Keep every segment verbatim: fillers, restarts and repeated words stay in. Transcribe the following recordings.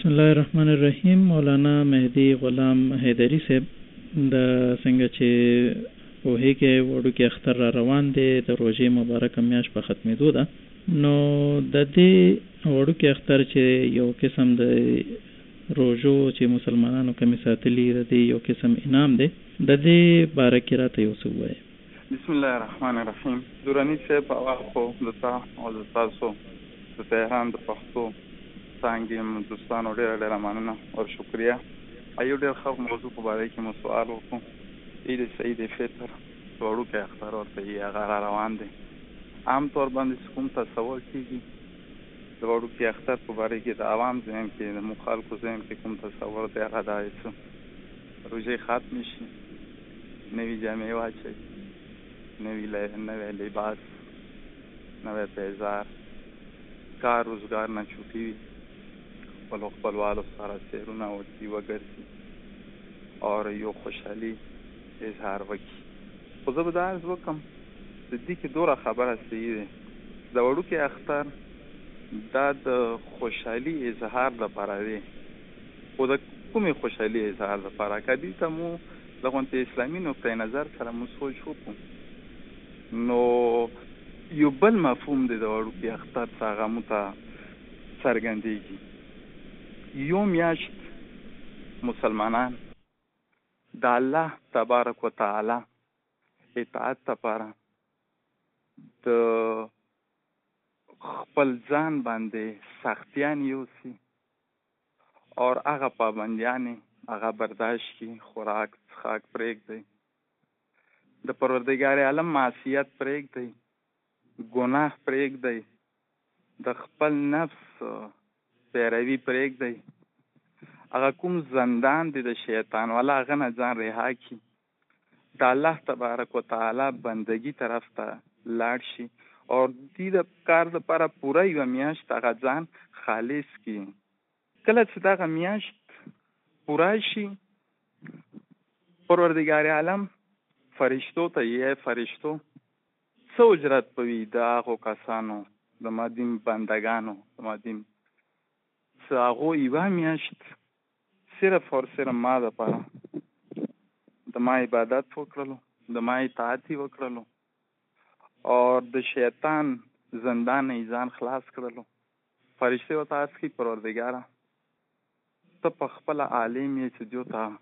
بسم الله الرحمن الرحیم. مولانا مهدی غلام حیدری صاحب د څنګه چې پوهې کې وړو کې اختر را روان دی، د روژې مبارکه میاشت په ختمېدو ده، نو د دې وړو کې اختر چې یو قسم د روژو چې مسلمانانو کمی ساتلي د دې یو قسم انعام دی، د دې باره کې راته یو څه ووایه. بسم الله الرحمن الرحیم. دراني صاحب اول خو د تا او د تاسو د تهران د پښتو څانګې دوستانو ډېره ډېره مننه او شکریه. ایو ډېر ښه موضوع په باره کې مو سوال وکړو. عید سعید فطر وړوکی اختر ورته یې هغه را روان دی. عام طور باندې کوم تصور کېږي د وړوکي اختر په باره کې د عوام ذهن کې د مخالفو ذهن کې کوم تصور دی هغه دا چې روژې ختمې شي، نوي جامې واچوي، نوي نوی لباس، نوی پیزار، کار روزګار نه چوټي وي، خپلو خپلوالو سره سیرونه وکړي وګرځي او یو خوشحالي اظهار وکړي. خو زه به دا عرض وکړم د دې کې دوره خبره صحیح دی. د وړوکي اختر دا د خوشحالي اظهار لپاره دی، خو د کومې خوشحالي اظهار لپاره که دې ته مو د غونډې اسلامي نقطه نظر سره مو سوچ وکړو نو یو بل مفهوم دی د وړوکي اختر څه هغه مو ته څرګندېږي. یو میاشت مسلمانان د الله تبارک و تعالی اطاعت لپاره د خپل ځان باندې سختیان یوسي او هغه پابندیانې هغه برداشت کړي، خوراک څښاک پرېږدي، د پروردګار عالم معصیت پرېږدي، ګناه پرېږدي، د خپل نفس پیروي پرېږدي، هغه کوم زندان دی د شیطان والا هغه نه ځان رها کړي، د الله تبارک و تعالی بندگی طرف ته لاړ شي او دې د کار لپاره پوره یوه میاشت هغه ځان خالص کړي. کله چې دغه میاشت پوره شي پروردګار عالم فرشتو ته یې فرشتو څه اجرت پوي د هغو کسانو د مدین بندگانو د مدین څه هغو یوه میاشت صرف اور صرف ما دپاره د ما عبادت وکړلو، د ما اطاعت یې وکړلو او د شیطان زندان نه ځان خلاص کړلو. فرشتې ورته عرض کړي پروردګاره ته په خپله عالم یې چې دیو ته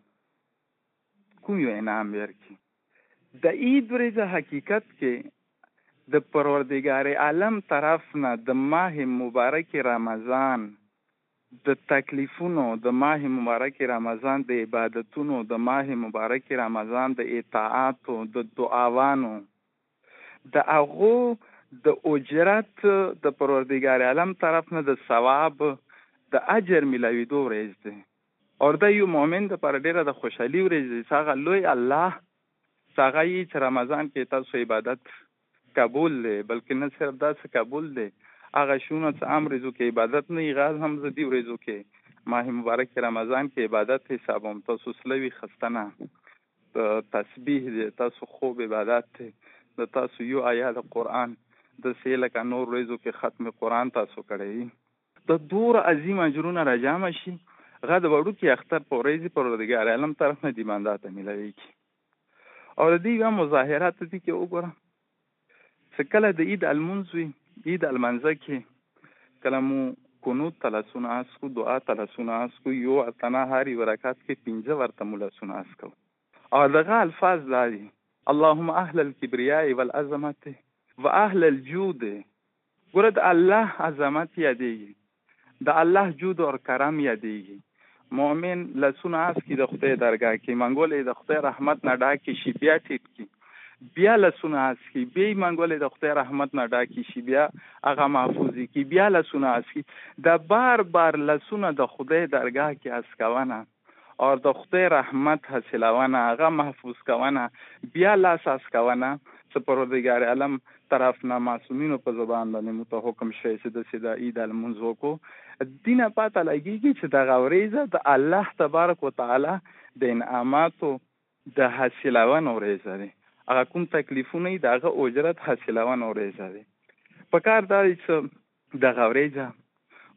کوم یو انعام ورکړي. د عید ورځ حقیقت کې د پروردګار عالم طرف نه د ماه مبارک رمضان د تکلیفونو، د ماه مبارک رمضان د عبادتونو، د ماه مبارک رمضان د اطاعاتو، د دعاوانو، د هغو د اجرت د پروردګار عالم طرف نه د ثواب د اجر ملاوېدو ورځ دی او دا یو مؤمن دپاره ډېره د خوشحالي ورځ دی. هغه لوی الله هغه یې چې رمضان کې تاسو عبادت قبول دی، بلکې نه صرف داسې قبول دی، هغه شونه چې عام ورځو کې عبادت نه وي هغه هم زه دې ورځو کې ماه مبارک رمضان کې عبادت حسابوم. تاسو سلوي خسته نه، تسبیح دی، تاسو خوب عبادت دی، د تاسو یو آیات قرآن د سې لکه نور ورځو کې ختم قرآن تاسو کړی وي، د دور عظیم اجرونه را جمع شي. هغه د وړوکي اختر په ورځ پروردګار عالم طرف نه دې بنده ته میلاویږي. او د دې یوه مظاهرات دې کې وګوره چې کله د عید المنځ وي، عید المنځه کې کله مو قنوت ته لاسونه اسکو، دعا ته لاسونه اسکو، یو اتنه هر یو رکعت کې پنځه ورته مو لاسونه اسکو او دغه الفاظ دا دي: اللهم اهل الکبریاء والعظمت و اهل الجود. ګوره د الله عظمت یادېږي، د الله جود او کرم یادېږي. مؤمن لاسونه اسکي د خدای درګاه کې، منګولې د خدای رحمت نه ډاکې شي، بیا ټیټ کړي، بیا لاسونه اسکي، بیا منګولې د خدای رحمت نه ډاکې شي، بیا هغه محفوظي کړي، بیا لاسونه اسکي. د بار بار لاسونه د خدای درګاه کې اسکونه او د خدای رحمت حاصلونه، هغه محفوظ کوونه، بیا لاس اسکونه چې پروردګار عالم طرف نه معصومینو په زبان باندې مو ته حکم شوی چې داسې د عید المنځ وکړو. دینه پاته لګېږي چې دغه ورځ د الله تبارک وتعالی د انعاماتو د حاصلونو ورځ دی. هغه کوم تکلیفونه یې د هغه اجرت حاصلونو ورځ دی. په کار دا دی چې دغه ورځ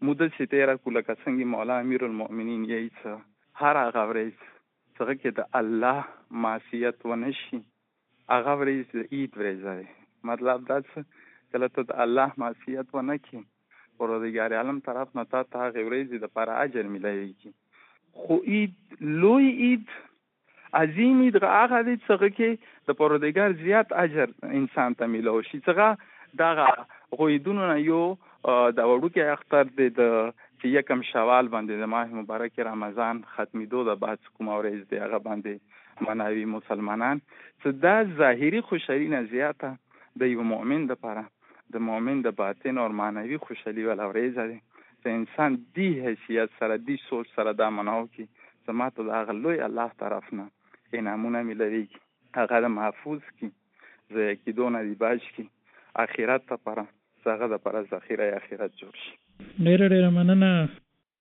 موده چې تیره کړو لکه څنګه مولا امیر المؤمنین یې څه هر هغه ورځ څنګه کې د الله معصیت ونه شي هغه ورځ د عید ورځ ده مطلب دا څه کله ته د الله معصیت ونه کړې پروردګار عالم طرف نه تا ته هغې ورځې دپاره اجر میلیږي خو عید لوی عید عظیم عید هغه دی څنګه کې د پروردګار زیات اجر انسان ته میلو شي څنګه دغه غویدونو نه یو د وړوکی اختر دی د چې یکم شوال باندې د ماه مبارک رمضان ختمېدو د بعد کومه ورځ دی هغه باندې مناوي مسلمانان څه دا ظاهري خوشحالي نه زیاته د یو مؤمن دپاره د مؤمن د باطن او معنوي خوشحالي والا ورځ دی چې انسان دی حیثیت سره دی سوچ سره دا مناو کې زما ته د هغه لوی الله طرف نه انعامونه میلویږي هغه د محفوظ کړي ضایع کېدو نه دې بچ کړي آخرت لپاره هغه دپاره ذخیره آخرت جوړ شي. ډېره ډېره مننه